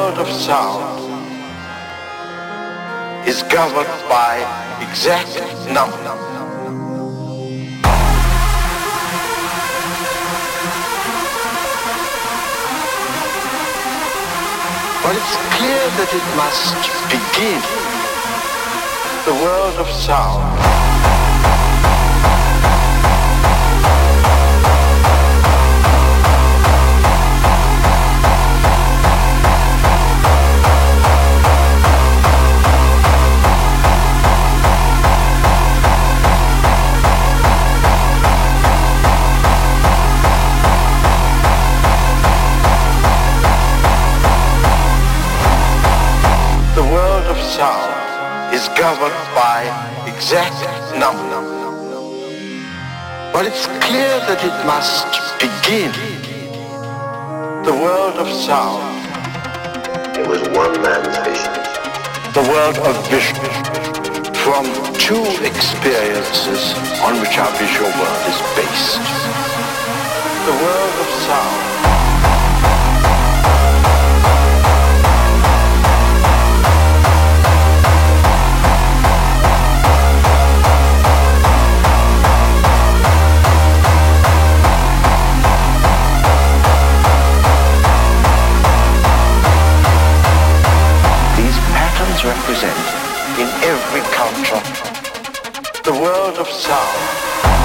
world of sound is governed by exact number. But it's clear that it must begin. The world of sound. Sound is governed by exact number. But it's clear that it must begin. The world of sound. It was one man's vision. The world of vision. From two experiences on which our visual world is based. The world of sound. Represent in every culture the world of sound.